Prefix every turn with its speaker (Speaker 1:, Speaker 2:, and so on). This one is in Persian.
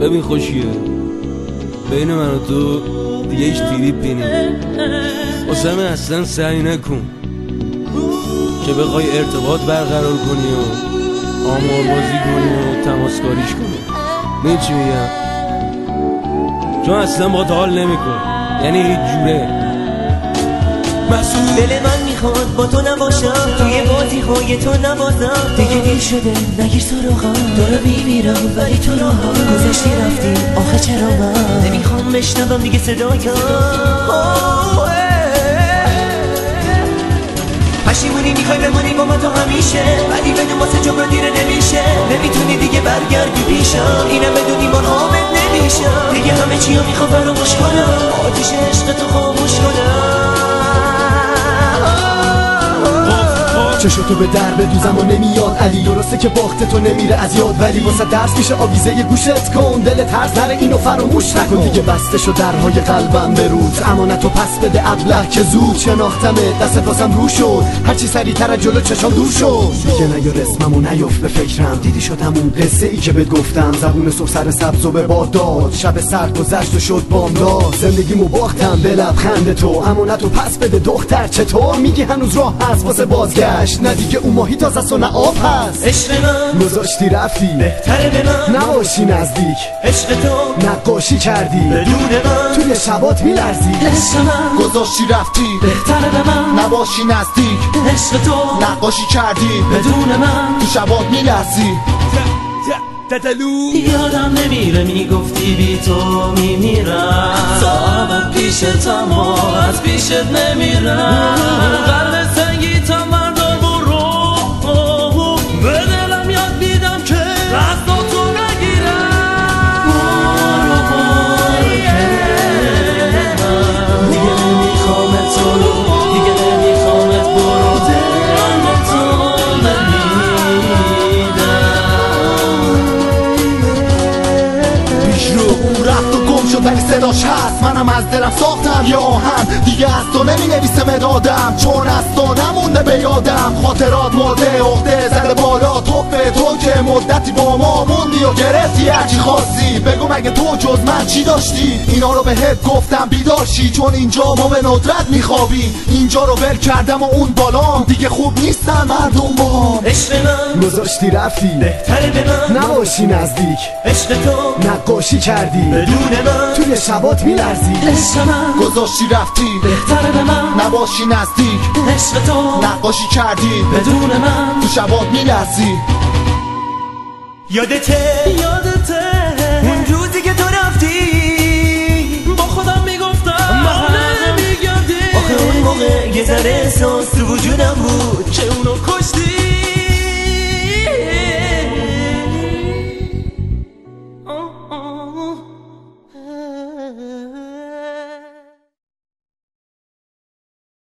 Speaker 1: ببین خوشیه، بین من و تو دیگه هیچ تریپی نیست. واسه من اصلا سعی نکن که بخوای ارتباط برقرار کنی و آماربازی کنی و تماسکاریش کنی. ببین چی میگم، چون اصلا با تا حال نمیکن، یعنی هیچ جوره.
Speaker 2: دل من میخواد با تو نباشم، توی بازی های تو نبازم. دیگه دیر شده نگیر سراغم، دارم میمیرم ولی تو راهم. گذشتی رفتی آخه چرا من نمیخوام بشنوم دیگه صدایم. پشیمونی میخوای بمونی با من تو همیشه، ولی بدون واسه جبران دیره نمیشه. نمیتونی دیگه برگردی پیشم، اینم بدونی من آمد نمیشم. دیگه همه چیو میخوام فراموش کنم، آتیش عشق تو خاموش کنم.
Speaker 3: چشتو به در بدوزم و نمیاد علی، درسته که باخت تو نمیره از یاد، ولی واسه درس میشه آویزه ی گوشت کن. دلت هرز نره اینو فراموش نکن، دیگه بسته شد درهای قلبم برود. امانتو پس بده ابله که زود شناختمه، دستت واسم رو شد، هرچی سریعتر از جلو چشام دور شد. دیگه نیار اسممو نیفت به فکرم، دیدی شد همون قصه ای که بهت گفتم. زبون صبح سر سبز و به باد داد، شب سرد گذشت و شد بامداد. زندگیمو باختم به لبخند تو، امانتو پس بده دختر. چطور میگی هنوز راه هست واسه بازگشت؟ نه دیگه اون ماهی تازه است و نه آب هست.
Speaker 2: عشق من
Speaker 3: گذاشتی رفتی،
Speaker 2: بهتره به من
Speaker 3: نباشی نزدیک.
Speaker 2: عشق تو
Speaker 3: نقاشی کردی
Speaker 2: بدون من،
Speaker 3: توی شبات میلرزی.
Speaker 2: عشق من
Speaker 4: گذاشتی رفتی،
Speaker 2: بهتره به من
Speaker 4: نباشی نزدیک.
Speaker 2: عشق تو
Speaker 4: نقاشی کردی
Speaker 2: بدون من،
Speaker 4: تو شبات میلرزی.
Speaker 2: یادم نمیره میگفتی بی تو میمیرم، صاحب پیشتم و از پیشت نمیرم. قلب سنگی تا مردار برو، به دلم یاد میدم که از تو نگیرم. دیگه نمیخوامت تو، دیگه نمیخوامت برو، دلم تو
Speaker 4: اون رفت و گم شد ولی صداش هست. منم از دلم ساختم یه آهن، دیگه از تو نمی نویسه مدادم، چون از تو نمونده به یادم. خاطرات مرده عقده زده بالا، توفه تو که مدتی با ما موندی و گرفتی هرچی خواستی. بگو مگه تو جز من چی داشتی؟ اینا رو بهت گفتم بیداشی، چون اینجا ما به ندرت میخوابیم. اینجا رو ول کردم و اون بالام دیگه خوب نیستن مردم با.
Speaker 2: عشق من
Speaker 3: گذاشتی رفتی،
Speaker 2: بهتره به من
Speaker 3: نباشی نزدیک.
Speaker 2: عشق تو
Speaker 3: نقاشی کردی
Speaker 2: بدون من،
Speaker 3: توی شبات میلرزی.
Speaker 2: عشق من
Speaker 4: گذاشتی رفتی،
Speaker 2: بهتره به من
Speaker 4: نباشی نزدیک.
Speaker 2: عشق تو
Speaker 4: نقاشی کردی
Speaker 2: بدون من،
Speaker 4: تو شبات میلرزی.
Speaker 2: یادته اون روزی که تو رفتی، با خودم میگفتم محل نمیگردی. آخه اون موقع یه ذره احساس تو وجودم بود که اونو